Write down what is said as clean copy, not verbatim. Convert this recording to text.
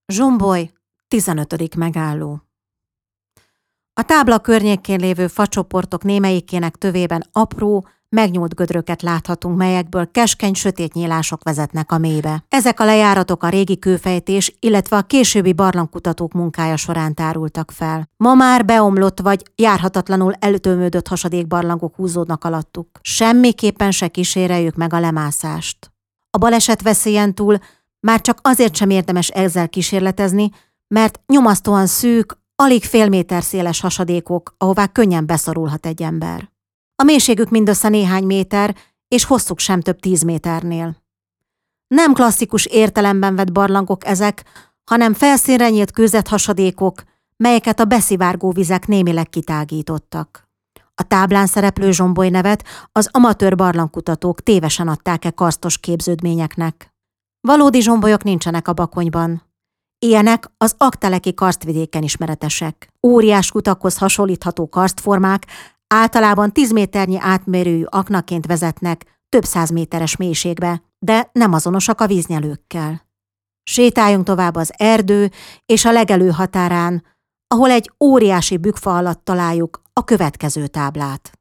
Zsomboly, 15. megálló. A tábla környékén lévő facsoportok némelyikének tövében apró, megnyúlt gödröket láthatunk, melyekből keskeny, sötét nyílások vezetnek a mélybe. Ezek a lejáratok a régi kőfejtés, illetve a későbbi barlangkutatók munkája során tárultak fel. Ma már beomlott vagy járhatatlanul eltömődött hasadékbarlangok húzódnak alattuk. Semmiképpen se kíséreljük meg a lemászást. A baleset veszélyen túl már csak azért sem érdemes ezzel kísérletezni, mert nyomasztóan szűk, alig fél méter széles hasadékok, ahová könnyen beszorulhat egy ember. A mélységük mindössze néhány méter, és hosszuk sem több 10 méternél. Nem klasszikus értelemben vett barlangok ezek, hanem felszínre nyílt kőzethasadékok, melyeket a beszivárgó vizek némileg kitágítottak. A táblán szereplő Zsomboly nevet az amatőr barlangkutatók tévesen adták karsztos képződményeknek. Valódi zsombolyok nincsenek a Bakonyban. Ilyenek az Aggteleki karsztvidéken ismeretesek. Óriás kutakhoz hasonlítható karsztformák általában 10 méternyi átmérőjű aknaként vezetnek több 100 méteres mélységbe, de nem azonosak a víznyelőkkel. Sétáljunk tovább az erdő és a legelő határán, ahol egy óriási bükkfa alatt találjuk a következő táblát.